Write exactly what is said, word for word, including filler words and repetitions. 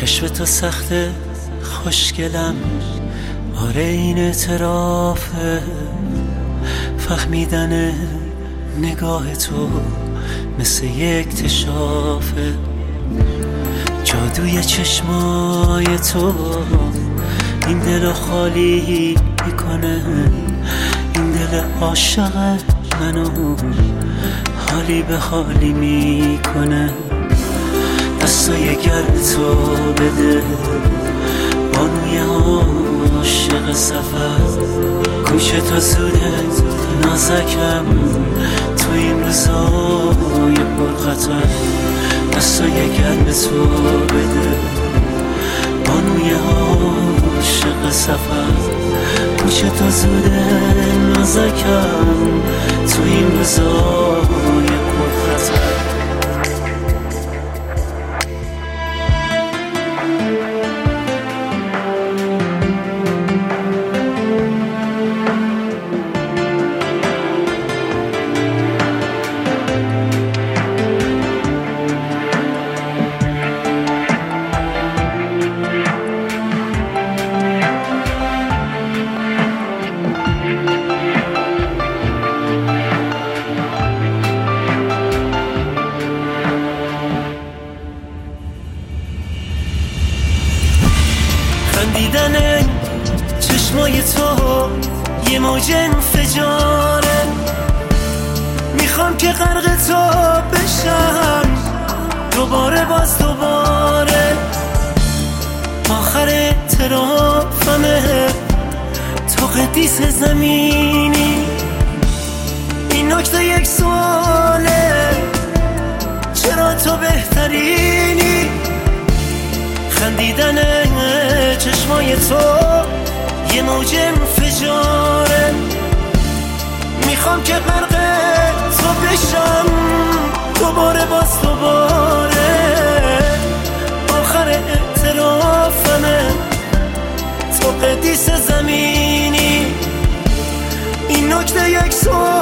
کشف تو سخته خوشگلم، آره این اعترافه. فهمیدن نگاه تو مثل یک اکتشافه. جادوی چشمای تو این دل خالی میکنه، این دل عاشق منو حالی به حالی میکنه. دستای گرم تو بده بانوی عاشق سفر، گوش تا زوده نازکم تو این روزای پرخطر. دستای گرم تو بده بانوی عاشق سفر، گوش تا زوده نازکم تو این روزای پرخطر. خندیدن چشمای تو یه موج انفجاره، میخوام که غرق تو بشم دوباره باز دوباره. آخر اعترافمه تو قدیس زمینی، این نکته یک سواله چرا تو بهترینی. خندیدن چشمای تو یه موج انفجاره، میخوام که غرق تو بشم دوباره باز دوباره. آخر اعترافمه تو قدیس زمینی، این نکته یک سوال